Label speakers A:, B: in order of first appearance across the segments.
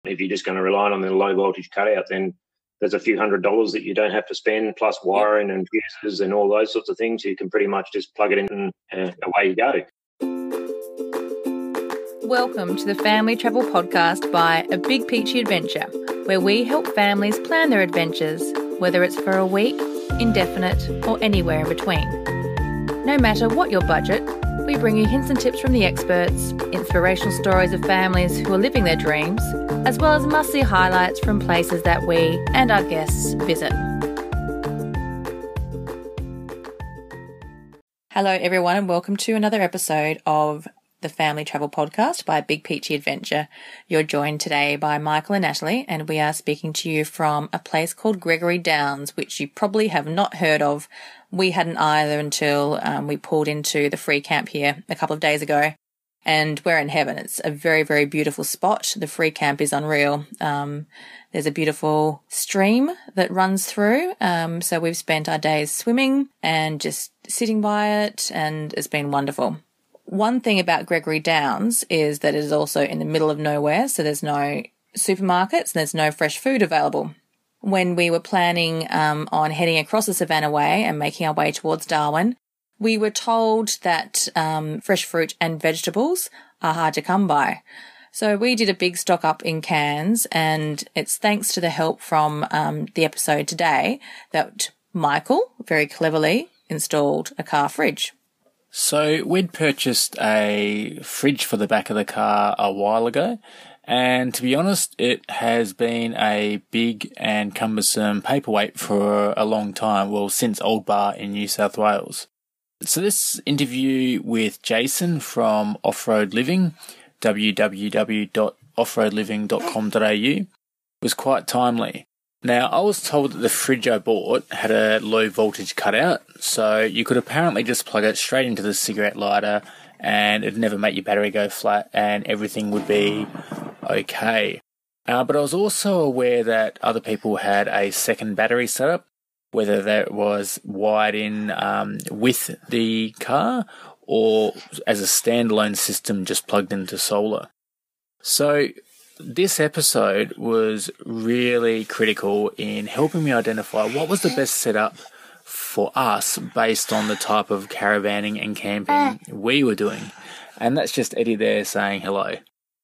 A: If you're just going to rely on the low voltage cutout, then there's a few $100s that you don't have to spend, plus wiring and fuses and all those sorts of things. You can pretty much just plug it in and away you go.
B: Welcome to the Family Travel Podcast by A Big Peachy Adventure, where we help families plan their adventures, whether it's for a week, indefinite, or anywhere in between. No matter what your budget, we bring you hints and tips from the experts, inspirational stories of families who are living their dreams, as well as must-see highlights from places that we and our guests visit. Hello everyone and welcome to another episode of the Family Travel Podcast by Big Peachy Adventure. You're joined today by Michael and Natalie, and we are speaking to you from a place called Gregory Downs, which you probably have not heard of. We hadn't either until we pulled into the free camp here a couple of days ago, and we're in heaven. It's a very, very beautiful spot. The free camp is unreal. There's a beautiful stream that runs through, so we've spent our days swimming and just sitting by it, and it's been wonderful. One thing about Gregory Downs is that it is also in the middle of nowhere, so there's no supermarkets and there's no fresh food available. When we were planning on heading across the Savannah Way and making our way towards Darwin, we were told that fresh fruit and vegetables are hard to come by. So we did a big stock up in cans, and it's thanks to the help from the episode today that Michael very cleverly installed a car fridge.
C: So we'd purchased a fridge for the back of the car a while ago, and to be honest, it has been a big and cumbersome paperweight for a long time, well, since Old Bar in New South Wales. So this interview with Jason from Off-Road Living, www.offroadliving.com.au, was quite timely. Now, I was told that the fridge I bought had a low voltage cutout, so you could apparently just plug it straight into the cigarette lighter and it'd never make your battery go flat and everything would be okay. But I was also aware that other people had a second battery setup, whether that was wired in with the car or as a standalone system just plugged into solar. So this episode was really critical in helping me identify what was the best setup for us based on the type of caravanning and camping we were doing. And that's just Eddie there saying hello.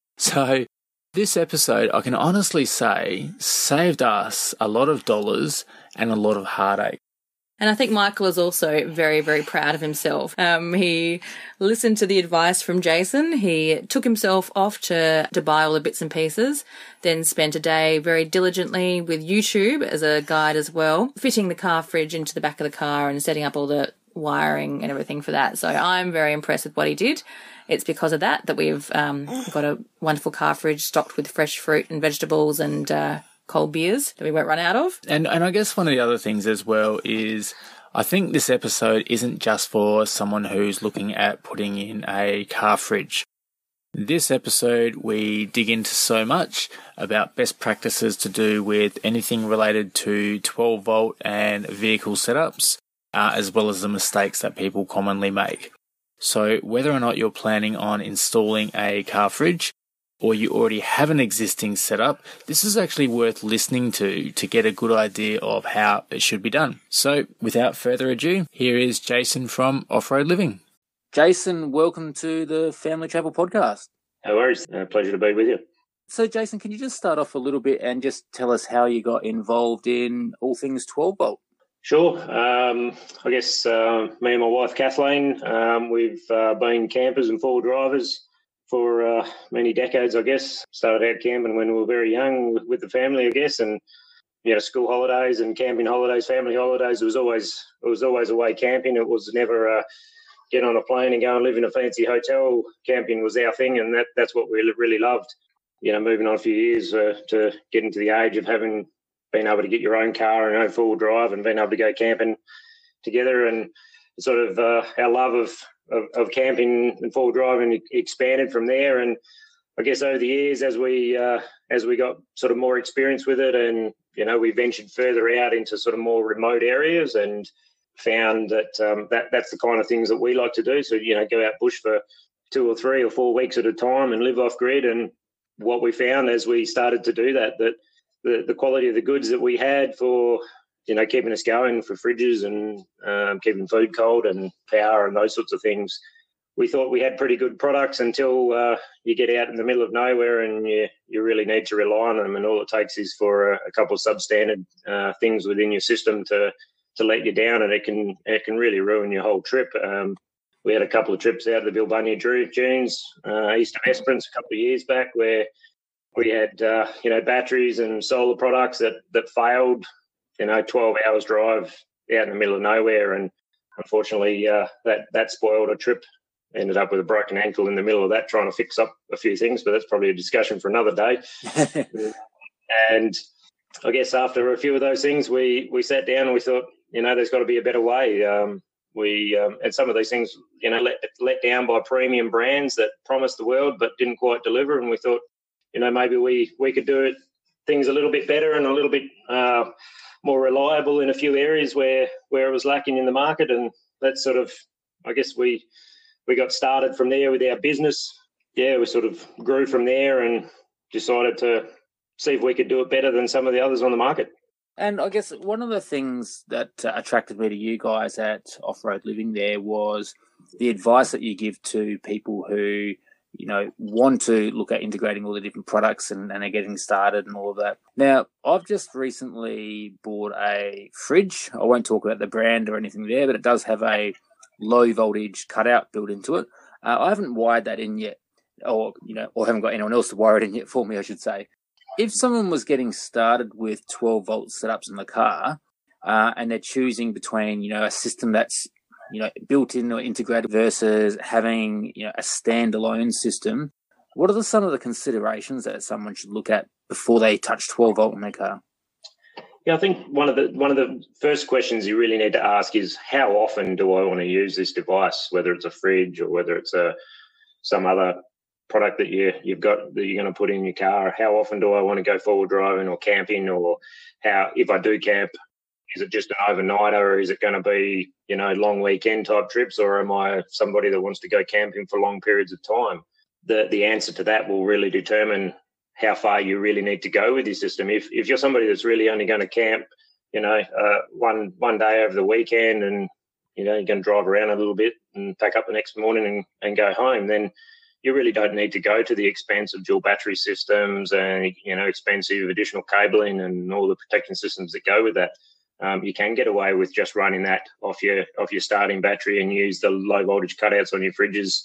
C: So this episode, I can honestly say, saved us a lot of dollars and a lot of heartache.
B: And I think Michael is also very, very proud of himself. He listened to the advice from Jason. He took himself off to buy all the bits and pieces, then spent a day very diligently with YouTube as a guide as well, fitting the car fridge into the back of the car and setting up all the wiring and everything for that. So I'm very impressed with what he did. It's because of that we've got a wonderful car fridge stocked with fresh fruit and vegetables and cold beers that we won't run out of.
C: And I guess one of the other things as well is I think this episode isn't just for someone who's looking at putting in a car fridge. This episode, we dig into so much about best practices to do with anything related to 12 volt and vehicle setups, as well as the mistakes that people commonly make. So whether or not you're planning on installing a car fridge, or you already have an existing setup, this is actually worth listening to get a good idea of how it should be done. So, without further ado, here is Jason from Off-Road Living. Jason, welcome to the Family Travel Podcast.
A: No worries. Pleasure to be with you.
C: So, Jason, can you just start off a little bit and just tell us how you got involved in all things 12-volt?
A: Sure. I guess me and my wife, Kathleen, we've been campers and four drivers for many decades, I guess. Started out camping when we were very young with the family, I guess, and school holidays and camping holidays, family holidays. It was always away camping. It was never get on a plane and go and live in a fancy hotel. Camping was our thing, and that's what we really loved. Moving on a few years to getting to the age of having been able to get your own car and own four-wheel drive and being able to go camping together, and sort of our love of camping and four-wheel driving expanded from there. And I guess over the years, as we got sort of more experience with it, and we ventured further out into sort of more remote areas, and found that that's the kind of things that we like to do. So go out bush for 2 or 3 or 4 weeks at a time and live off grid, and what we found as we started to do that the quality of the goods that we had for, keeping us going for fridges and keeping food cold and power and those sorts of things, we thought we had pretty good products until you get out in the middle of nowhere and you really need to rely on them, and all it takes is for a couple of substandard things within your system to let you down, and it can really ruin your whole trip. We had a couple of trips out of the Bilbunya Dunes, east of Esperance a couple of years back, where we had batteries and solar products that failed. 12 hours drive out in the middle of nowhere, and unfortunately that spoiled a trip. Ended up with a broken ankle in the middle of that, trying to fix up a few things, but that's probably a discussion for another day. And I guess after a few of those things, we sat down and we thought, there's got to be a better way. And some of these things, let down by premium brands that promised the world but didn't quite deliver. And we thought, maybe we could do things a little bit better and a little bit more reliable in a few areas where it was lacking in the market. And that's sort of, I guess we got started from there with our business. Yeah, we sort of grew from there and decided to see if we could do it better than some of the others on the market.
C: And I guess one of the things that attracted me to you guys at Off-Road Living there was the advice that you give to people who, want to look at integrating all the different products and are getting started and all of that. Now, I've just recently bought a fridge. I won't talk about the brand or anything there, but it does have a low voltage cutout built into it. I haven't wired that in yet, or haven't got anyone else to wire it in yet for me, I should say. If someone was getting started with 12 volt setups in the car, and they're choosing between, a system that's, built in or integrated versus having, a standalone system, what are some of the considerations that someone should look at before they touch 12 volt in their car?
A: Yeah, I think one of the first questions you really need to ask is, how often do I want to use this device, whether it's a fridge or whether it's some other product that you've got that you're going to put in your car. How often do I want to go forward driving or camping, or if I do camp, is it just an overnighter, or is it going to be, long weekend type trips, or am I somebody that wants to go camping for long periods of time? The answer to that will really determine how far you really need to go with your system. If you're somebody that's really only going to camp, one day over the weekend, and you're going to drive around a little bit and pack up the next morning and go home, then you really don't need to go to the expense of dual battery systems and expensive additional cabling and all the protection systems that go with that. You can get away with just running that off your starting battery and use the low voltage cutouts on your fridges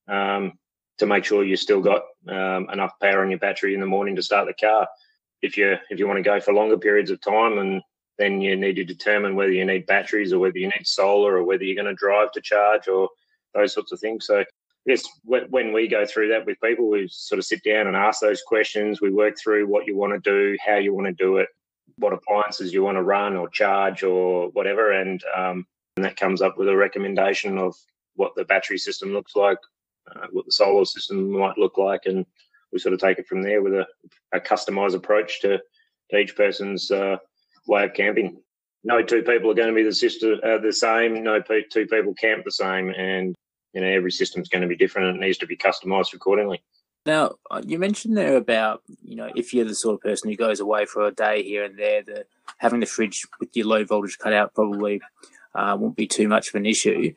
A: to make sure you still got enough power on your battery in the morning to start the car. If you want to go for longer periods of time, and then you need to determine whether you need batteries or whether you need solar or whether you're going to drive to charge or those sorts of things. So yes, when we go through that with people, we sort of sit down and ask those questions. We work through what you want to do, how you want to do it, what appliances you want to run or charge or whatever, and that comes up with a recommendation of what the battery system looks like, what the solar system might look like, and we sort of take it from there with a customised approach to each person's way of camping. No two people are going to be the same. No two people camp the same, and every system's going to be different, and it needs to be customised accordingly.
C: Now, you mentioned there about, if you're the sort of person who goes away for a day here and there, having the fridge with your low voltage cutout probably won't be too much of an issue.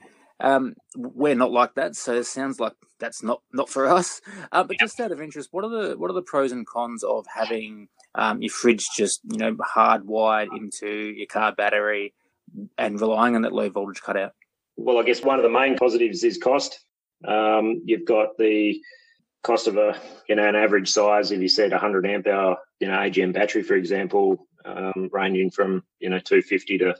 C: We're not like that, so it sounds like that's not for us. But just out of interest, what are the pros and cons of having your fridge just, hardwired into your car battery and relying on that low voltage cutout?
A: Well, I guess one of the main positives is cost. You've got the cost of an average size, if you said 100 amp hour, AGM battery, for example, ranging from, $250 to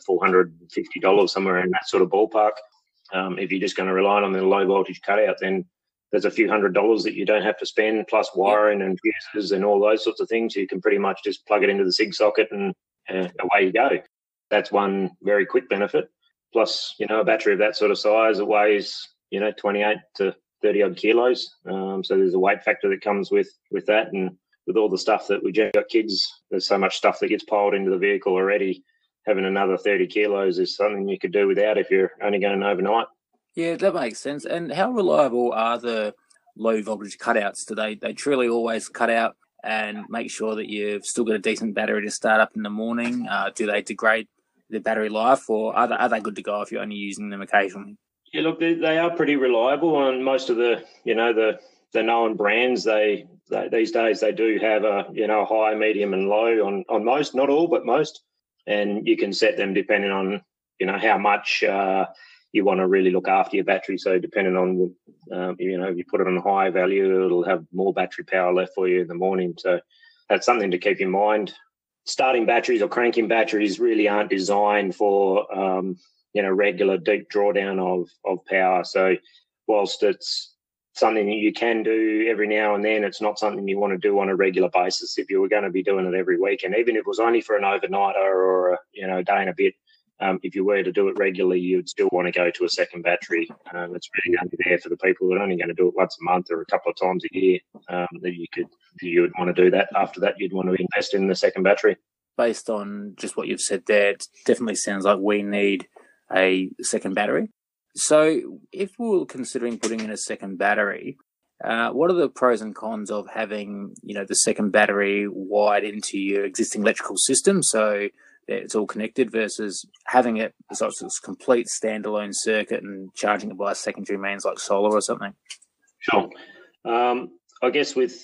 A: $450, somewhere in that sort of ballpark. If you're just going to rely on the low voltage cutout, then there's a few $100s that you don't have to spend, plus wiring and fuses and all those sorts of things. You can pretty much just plug it into the SIG socket and away you go. That's one very quick benefit. Plus, a battery of that sort of size, it weighs, 28 to 30 odd kilos. So there's a weight factor that comes with that. And with all the stuff that we got kids, there's so much stuff that gets piled into the vehicle already. Having another 30 kilos is something you could do without if you're only going overnight.
C: Yeah, that makes sense. And how reliable are the low voltage cutouts? Do they truly always cut out and make sure that you've still got a decent battery to start up in the morning? Do they degrade the battery life, or are they good to go if you're only using them occasionally?
A: Yeah, look, they are pretty reliable on most of the known brands. They these days they do have a high, medium, and low on most, not all, but most, and you can set them depending on how much you want to really look after your battery. So depending on if you put it on high value, it'll have more battery power left for you in the morning. So that's something to keep in mind. Starting batteries or cranking batteries really aren't designed for regular deep drawdown of power. So whilst it's something that you can do every now and then, it's not something you want to do on a regular basis if you were going to be doing it every week. And even if it was only for an overnighter or a day and a bit, if you were to do it regularly, you'd still want to go to a second battery. It's really only there for the people that are only going to do it once a month or a couple of times a year, that you would want to do that. After that, you'd want to invest in the second battery.
C: Based on just what you've said there, it definitely sounds like we need a second battery. So if we were considering putting in a second battery, what are the pros and cons of having, the second battery wired into your existing electrical system so that it's all connected versus having it as a complete standalone circuit and charging it by secondary means like solar or something?
A: Sure. I guess with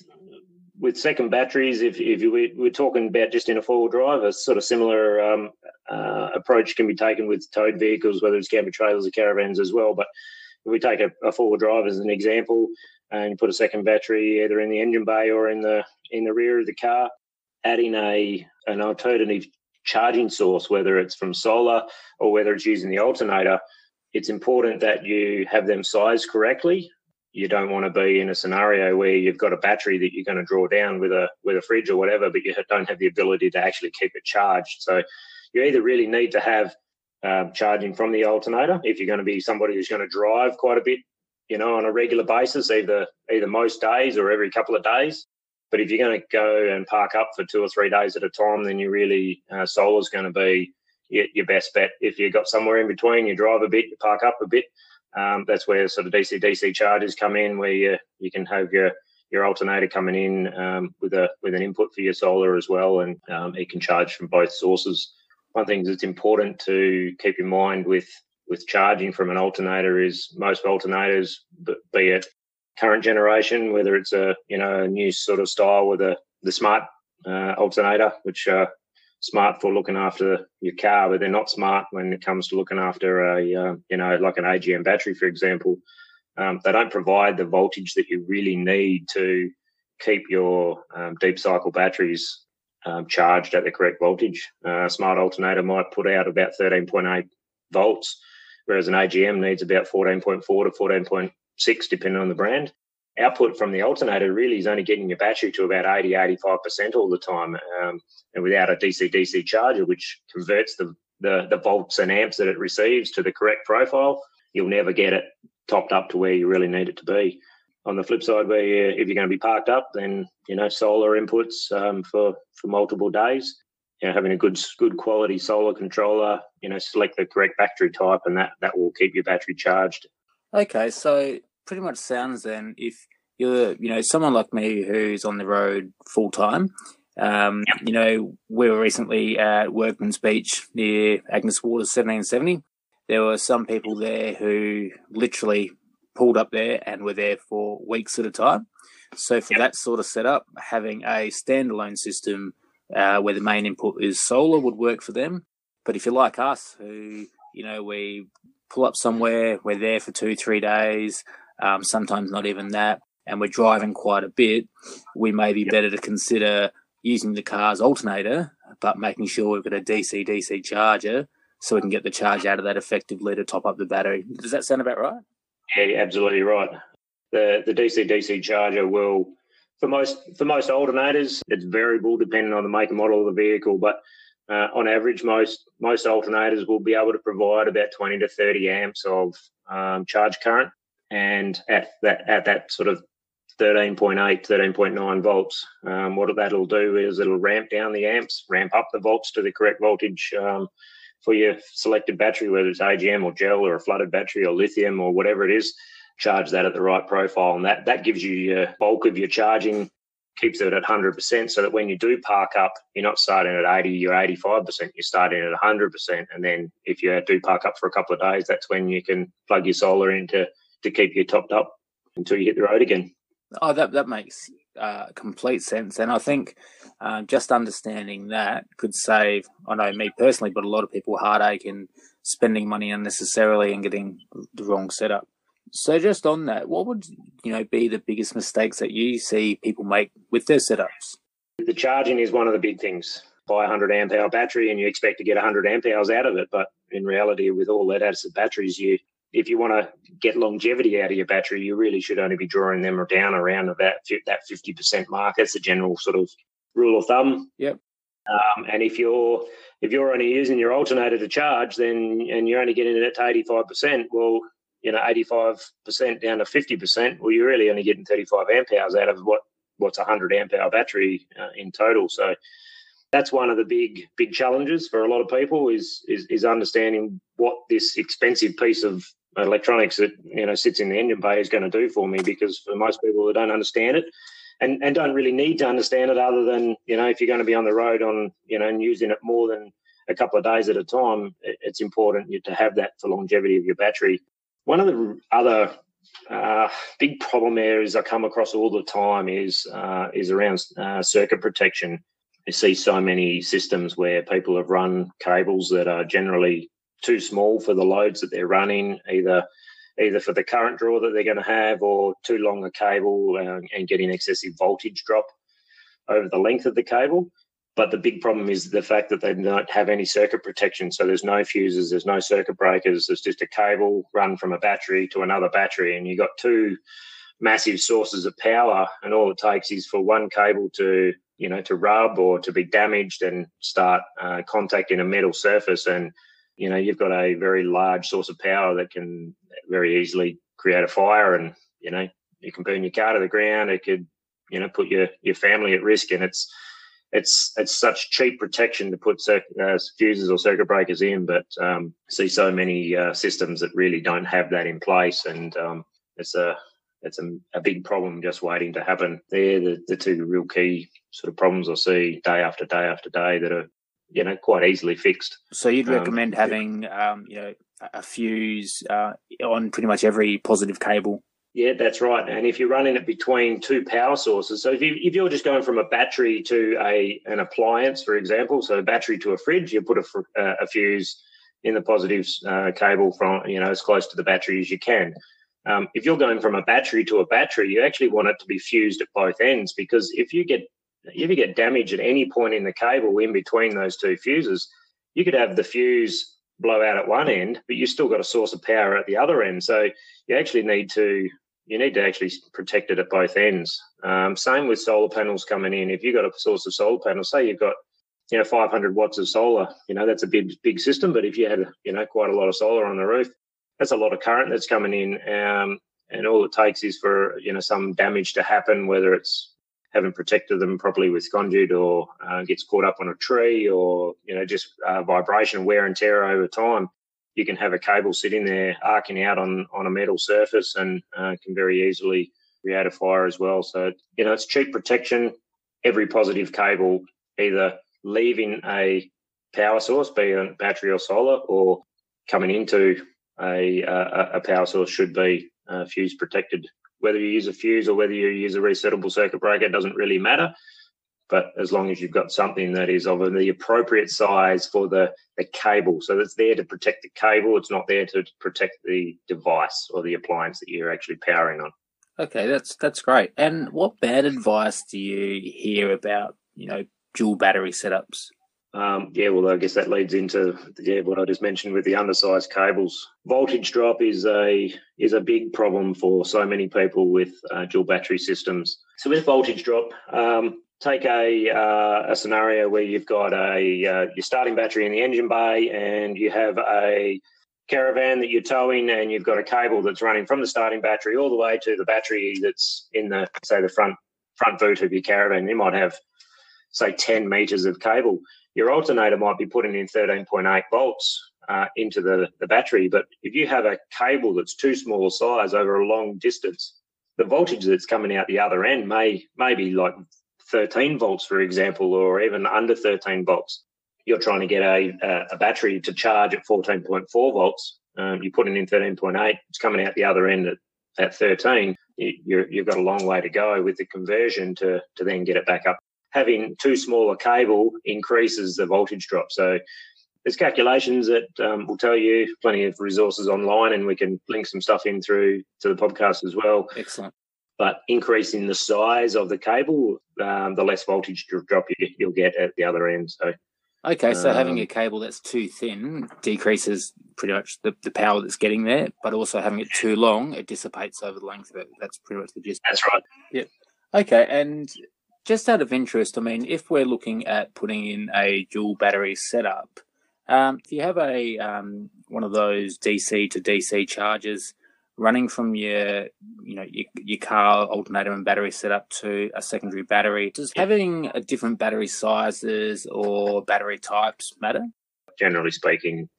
A: second batteries, if we're talking about just in a four-wheel drive, a sort of similar approach can be taken with towed vehicles, whether it's camper trailers or caravans as well. But if we take a four-wheel drive as an example, and you put a second battery either in the engine bay or in the rear of the car, adding an alternative charging source, whether it's from solar or whether it's using the alternator, it's important that you have them sized correctly. You don't want to be in a scenario where you've got a battery that you're going to draw down with a fridge or whatever, but you don't have the ability to actually keep it charged. So you either really need to have charging from the alternator if you're going to be somebody who's going to drive quite a bit, on a regular basis, either most days or every couple of days. But if you're going to go and park up for 2 or 3 days at a time, then you really solar's going to be your best bet. If you've got somewhere in between, you drive a bit, you park up a bit. That's where sort of DC chargers come in, where you can have your alternator coming in with an input for your solar as well, and it can charge from both sources. One thing that's important to keep in mind with charging from an alternator is most alternators, be it current generation, whether it's a new sort of style with the smart alternator, which are smart for looking after your car, but they're not smart when it comes to looking after like an AGM battery, for example. They don't provide the voltage that you really need to keep your deep cycle batteries charged at the correct voltage. A smart alternator might put out about 13.8 volts, whereas an AGM needs about 14.4 to 14.6, depending on the brand. Output from the alternator really is only getting your battery to about 80-85% all the time, and without a DC charger, which converts the volts and amps that it receives to the correct profile, you'll never get it topped up to where you really need it to be. On the flip side, if you're going to be parked up, then solar inputs for multiple days. Having a good quality solar controller, select the correct battery type, and that will keep your battery charged.
C: Okay, so pretty much sounds then, if you're someone like me who's on the road full time, we were recently at Workman's Beach near Agnes Waters 1770. There were some people there who literally pulled up there and were there for weeks at a time. So for that sort of setup, having a standalone system where the main input is solar would work for them. But if you're like us, who we pull up somewhere, we're there for 2-3 days, sometimes not even that, and we're driving quite a bit, we may be better to consider using the car's alternator, but making sure we've got a DC charger so we can get the charge out of that effectively to top up the battery. Does that sound about right?
A: Yeah, you're absolutely right. The DC charger will, for most alternators, it's variable depending on the make and model of the vehicle, but on average, most alternators will be able to provide about 20 to 30 amps of charge current, and at that sort of 13.8, 13.9 volts, what that'll do is it'll ramp down the amps, ramp up the volts to the correct voltage for your selected battery, whether it's AGM or gel or a flooded battery or lithium or whatever it is. charge that at the right profile. And that gives you your bulk of your charging, keeps it at 100%, so that when you do park up, you're not starting at 80 or 85%, you're starting at 100%. And then if you do park up for a couple of days, that's when you can plug your solar in to keep you topped up until you hit the road again.
C: Oh, that makes complete sense. And I think just understanding that could save, I know me personally, but a lot of people heartache and spending money unnecessarily and getting the wrong setup. So just on that, what would be the biggest mistakes that you see people make with their setups?
A: The charging is one of the big things. Buy a 100 amp hour battery and you expect to get 100 amp hours out of it, but in reality, with all lead acid batteries, if you want to get longevity out of your battery, you really should only be drawing them down around about that 50% mark. That's the general sort of rule of thumb.
C: Yep.
A: And if you're only using your alternator to charge, and you're only getting it to 85%, well, 85% down to 50%, well, you're really only getting 35 amp hours out of what's a 100 amp hour battery in total. So that's one of the big challenges for a lot of people is understanding what this expensive piece of electronics that sits in the engine bay is going to do for me, because for most people who don't understand it and don't really need to understand it, other than if you're going to be on the road and using it more than a couple of days at a time, it's important to have that for longevity of your battery. One of the other big problem areas I come across all the time is around circuit protection. You see so many systems where people have run cables that are generally too small for the loads that they're running, either for the current draw that they're going to have, or too long a cable and getting excessive voltage drop over the length of the cable. But the big problem is the fact that they don't have any circuit protection. So there's no fuses, there's no circuit breakers, there's just a cable run from a battery to another battery, and you've got two massive sources of power, and all it takes is for one cable to rub or to be damaged and start contacting a metal surface, and you've got a very large source of power that can very easily create a fire, and you can burn your car to the ground. It could put your family at risk, and it's such cheap protection to put fuses or circuit breakers in, but see so many systems that really don't have that in place, and it's a big problem just waiting to happen. They're the two real key sort of problems I see day after day after day that are quite easily fixed.
C: So you'd recommend having a fuse on pretty much every positive cable?
A: Yeah, that's right. And if you're running it between two power sources, so if you're just going from a battery to an appliance, for example, so a battery to a fridge, you put a fuse in the positive cable from as close to the battery as you can. If you're going from a battery to a battery, you actually want it to be fused at both ends, because if you get damage at any point in the cable in between those two fuses, you could have the fuse blow out at one end, but you've still got a source of power at the other end. So you actually need to actually protect it at both ends. Same with solar panels coming in. If you've got a source of solar panels, say you've got 500 watts of solar, that's a big system. But if you had quite a lot of solar on the roof, that's a lot of current that's coming in, and all it takes is for some damage to happen, whether it's haven't protected them properly with conduit, or gets caught up on a tree, or just vibration, wear and tear over time. You can have a cable sitting there arcing out on a metal surface, and can very easily create a fire as well. So it's cheap protection. Every positive cable either leaving a power source, be it a battery or solar, or coming into a power source should be fuse protected. Whether you use a fuse or whether you use a resettable circuit breaker doesn't really matter, but as long as you've got something that is of the appropriate size for the cable, so that's there to protect the cable, it's not there to protect the device or the appliance that you're actually powering on.
C: Okay, that's great. And what bad advice do you hear about dual battery setups?
A: Well, I guess that leads into what I just mentioned with the undersized cables. Voltage drop is a big problem for so many people with dual battery systems. So with voltage drop, take a scenario where you've got your starting battery in the engine bay, and you have a caravan that you're towing, and you've got a cable that's running from the starting battery all the way to the battery that's in the front boot of your caravan. You might have, say, 10 meters of cable. Your alternator might be putting in 13.8 volts into the battery. But if you have a cable that's too small a size over a long distance, the voltage that's coming out the other end may be like 13 volts, for example, or even under 13 volts. You're trying to get a battery to charge at 14.4 volts. You put it in 13.8, it's coming out the other end at 13. You've got a long way to go with the conversion to then get it back up. Having too small a cable increases the voltage drop. So there's calculations that will tell you, plenty of resources online, and we can link some stuff in through to the podcast as well.
C: Excellent.
A: But increasing the size of the cable, the less voltage drop you'll get at the other end. So,
C: okay, so having a cable that's too thin decreases pretty much the power that's getting there, but also having it too long, it dissipates over the length of it. That's pretty much the gist.
A: That's right.
C: Yep. Okay, and just out of interest, I mean, if we're looking at putting in a dual battery setup, do you have a one of those DC to DC chargers running from your car alternator and battery setup to a secondary battery? Does having a different battery sizes or battery types matter?
A: Generally speaking,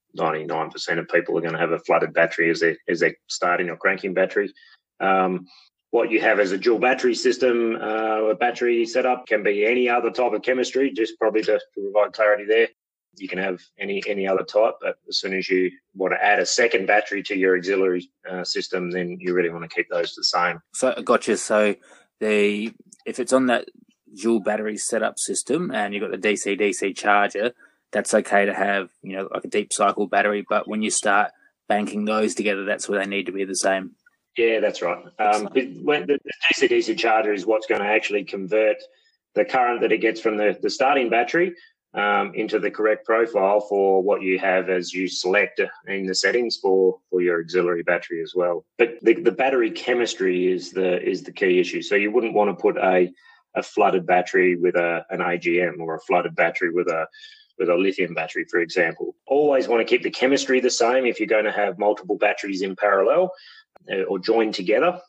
A: 99% of people are going to have a flooded battery as they're starting or cranking battery. What you have as a dual battery system, a battery setup can be any other type of chemistry, just probably to provide clarity there. You can have any other type, but as soon as you want to add a second battery to your auxiliary system, then you really want to keep those the same.
C: So, gotcha. So if it's on that dual battery setup system and you've got the DC-DC charger, that's okay to have, like a deep cycle battery. But when you start banking those together, that's where they need to be the same.
A: Yeah, that's right. When the DC-DC charger is what's going to actually convert the current that it gets from the starting battery into the correct profile for what you have as you select in the settings for your auxiliary battery as well. But the battery chemistry is the key issue. So you wouldn't want to put a flooded battery with an AGM, or a flooded battery with a lithium battery, for example. Always want to keep the chemistry the same if you're going to have multiple batteries in parallel or joined together.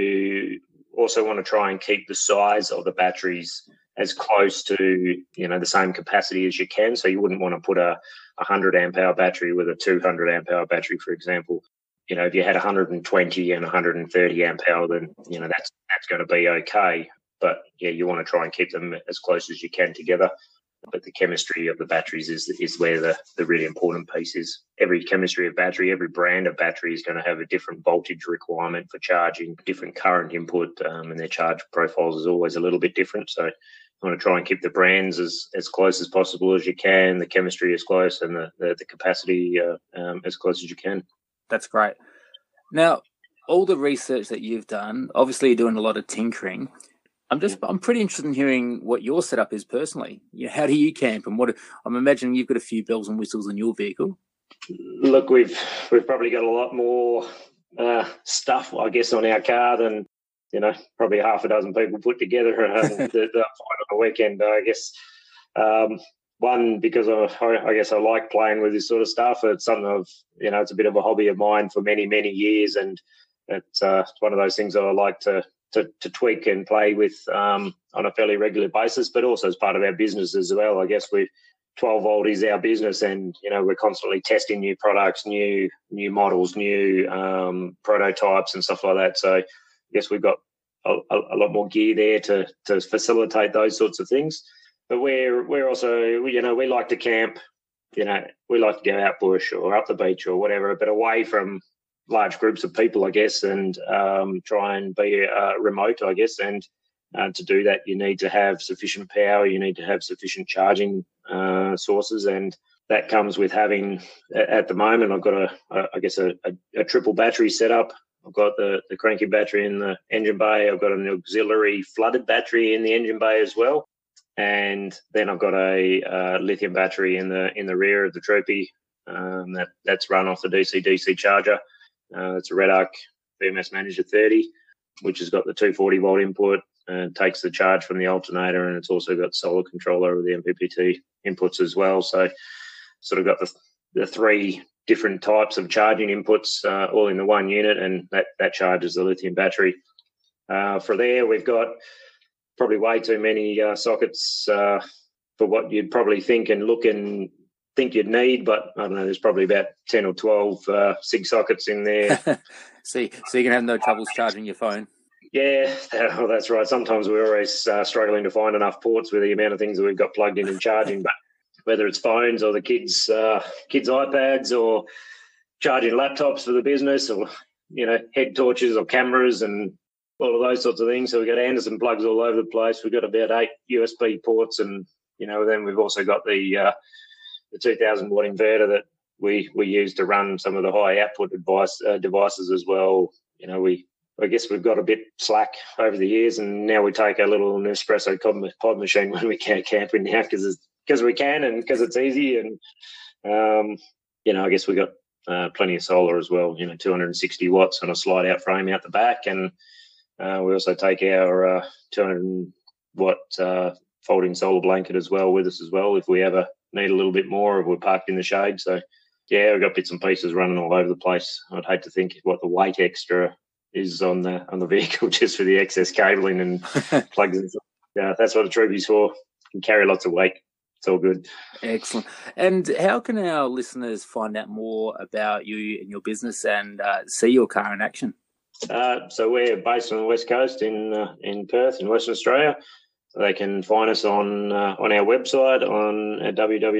A: You also want to try and keep the size of the batteries as close to the same capacity as you can. So you wouldn't want to put a 100 amp hour battery with a 200 amp hour battery, for example. If you had 120 and 130 amp hour, then that's going to be okay. But yeah, you want to try and keep them as close as you can together. But the chemistry of the batteries is where the really important piece is. Every chemistry of battery, every brand of battery is going to have a different voltage requirement for charging, different current input, and their charge profiles is always a little bit different. So you want to try and keep the brands as close as possible as you can, the chemistry as close, and the capacity as close as you can.
C: That's great. Now, all the research that you've done, obviously you're doing a lot of tinkering. I'm pretty interested in hearing what your setup is personally. How do you camp, and I'm imagining you've got a few bells and whistles in your vehicle.
A: Look, we've probably got a lot more stuff, I guess, on our car than probably half a dozen people put together that find on a weekend. I guess one, because I guess I like playing with this sort of stuff. It's something it's a bit of a hobby of mine for many, many years, and it's one of those things that I like to tweak and play with on a fairly regular basis, but also as part of our business as well. I guess 12 Volt is our business, and we're constantly testing new products, new models, new prototypes and stuff like that. So I guess we've got a lot more gear there to facilitate those sorts of things. But we're also we like to camp. We like to go out bush or up the beach or whatever, but away from large groups of people, I guess, and try and be remote, I guess. And to do that, you need to have sufficient power. You need to have sufficient charging sources, and that comes with having. At the moment, I've got a triple battery setup. I've got the cranking battery in the engine bay. I've got an auxiliary flooded battery in the engine bay as well, and then I've got a lithium battery in the rear of the Troopy. That's run off the DC-DC charger. It's a Redarc BMS Manager 30, which has got the 240 volt input and takes the charge from the alternator, and it's also got solar control over the MPPT inputs as well. So sort of got the three different types of charging inputs all in the one unit, and that charges the lithium battery. For there, we've got probably way too many sockets for what you'd probably think and look and think you'd need, but I don't know, there's probably about 10 or 12 SIG sockets in there.
C: So you can have no troubles charging your phone.
A: Yeah, that's right. Sometimes we're always struggling to find enough ports with the amount of things that we've got plugged in and charging, but whether it's phones or the kids' iPads or charging laptops for the business or, head torches or cameras and all of those sorts of things. So we've got Anderson plugs all over the place. We've got about 8 USB ports and, then we've also got the 2,000 watt inverter that we use to run some of the high output devices as well. I guess we've got a bit slack over the years, and now we take a little Nespresso pod machine when we can't camp in now because we can and because it's easy. And, I guess we've got plenty of solar as well, 260 watts on a slide-out frame out the back. And we also take our 200 watt folding solar blanket as well with us as well if we ever need a little bit more if we're parked in the shade. So, yeah, we've got bits and pieces running all over the place. I'd hate to think what the weight extra is on the vehicle just for the excess cabling and plugs and stuff. Yeah, that's what a Truby's for. Can carry lots of weight. It's all good.
C: Excellent. And how can our listeners find out more about you and your business and see your car in action?
A: So we're based on the West Coast in Perth, in Western Australia. So they can find us on our website at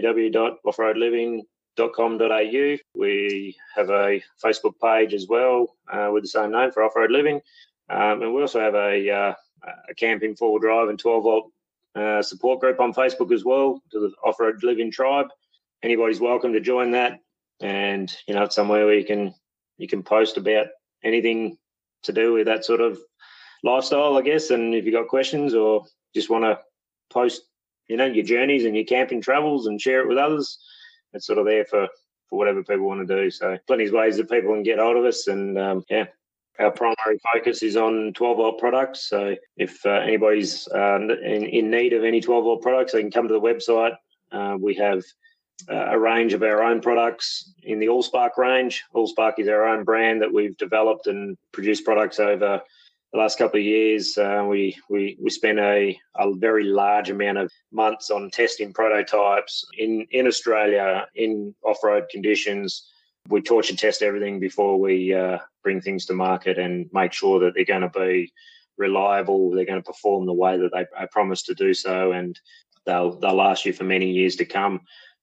A: www.offroadliving.com.au. We have a Facebook page as well with the same name for Off-Road Living. And we also have a camping 4-wheel-drive and 12-volt support group on Facebook as well, to the Off-Road Living Tribe. Anybody's welcome to join that. And, it's somewhere where you can post about anything to do with that sort of lifestyle, I guess. And if you've got questions or just want to post, your journeys and your camping travels and share it with others, it's sort of there for whatever people want to do. So plenty of ways that people can get hold of us. And, our primary focus is on 12-volt products. So if anybody's in need of any 12-volt products, they can come to the website. We have a range of our own products in the Allspark range. Allspark is our own brand that we've developed and produced products over the last couple of years. We spent a very large amount of months on testing prototypes in Australia in off-road conditions. We torture test everything before we bring things to market and make sure that they're going to be reliable, they're going to perform the way that they promise to do so, and they'll last you for many years to come.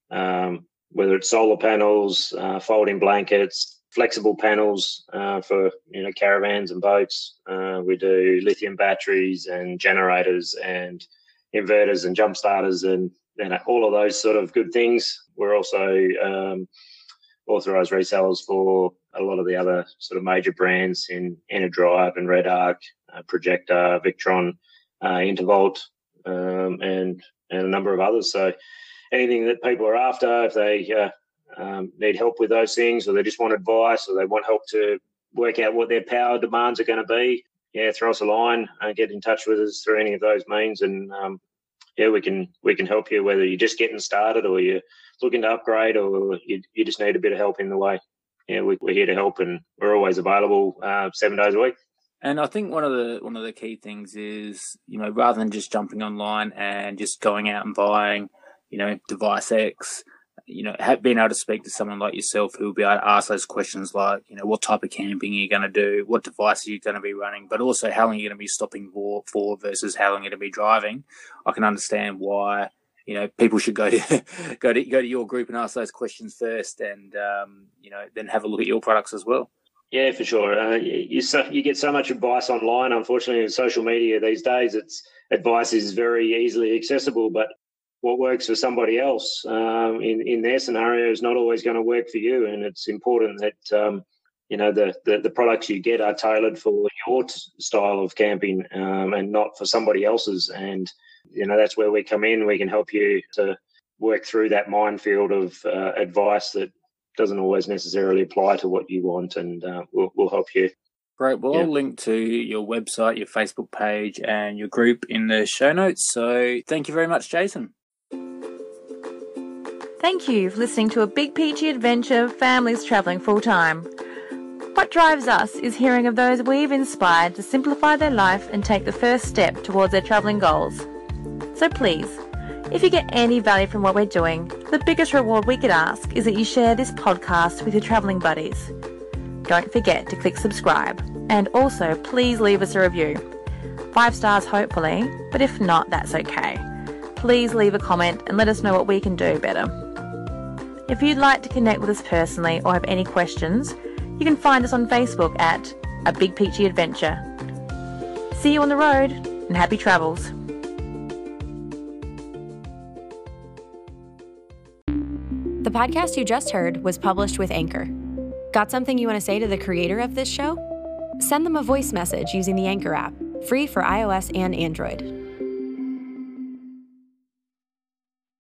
A: Whether it's solar panels, folding blankets, flexible panels for caravans and boats. We do lithium batteries and generators and inverters and jump starters and all of those sort of good things. We're also authorised resellers for a lot of the other sort of major brands in Enerdrive and Red Arc, Projector, Victron, Intervolt, and a number of others. So anything that people are after, if they need help with those things, or they just want advice, or they want help to work out what their power demands are going to be, throw us a line and get in touch with us through any of those means. And we can help you, whether you're just getting started or you're looking to upgrade or you just need a bit of help in the way. We're here to help, and we're always available 7 days a week.
C: And I think one of the key things is, rather than just jumping online and just going out and buying, device X, being able to speak to someone like yourself who will be able to ask those questions like, what type of camping are you going to do, what device are you going to be running, but also how long you're going to be stopping for versus how long you're going to be driving. I can understand why, people should go to your group and ask those questions first, and then have a look at your products as well.
A: Yeah, for sure. You get so much advice online. Unfortunately, in social media these days, advice is very easily accessible, but what works for somebody else in their scenario is not always going to work for you. And it's important that the products you get are tailored for your style of camping and not for somebody else's. And that's where we come in. We can help you to work through that minefield of advice that doesn't always necessarily apply to what you want, and we'll help you.
C: Great. Well, I'll link to your website, your Facebook page, and your group in the show notes. So thank you very much, Jason.
B: Thank you for listening to a Big Peachy Adventure Families Travelling Full-Time. What drives us is hearing of those we've inspired to simplify their life and take the first step towards their travelling goals. So please, If you get any value from what we're doing, the biggest reward we could ask is that you share this podcast with your travelling buddies. Don't forget to click subscribe, and also please leave us a review. 5 stars hopefully, but if not, that's okay. Please leave a comment and let us know what we can do better. If you'd like to connect with us personally or have any questions, you can find us on Facebook at A Big Peachy Adventure. See you on the road, and happy travels.
D: The podcast you just heard was published with Anchor. Got something you want to say to the creator of this show? Send them a voice message using the Anchor app, free for iOS and Android.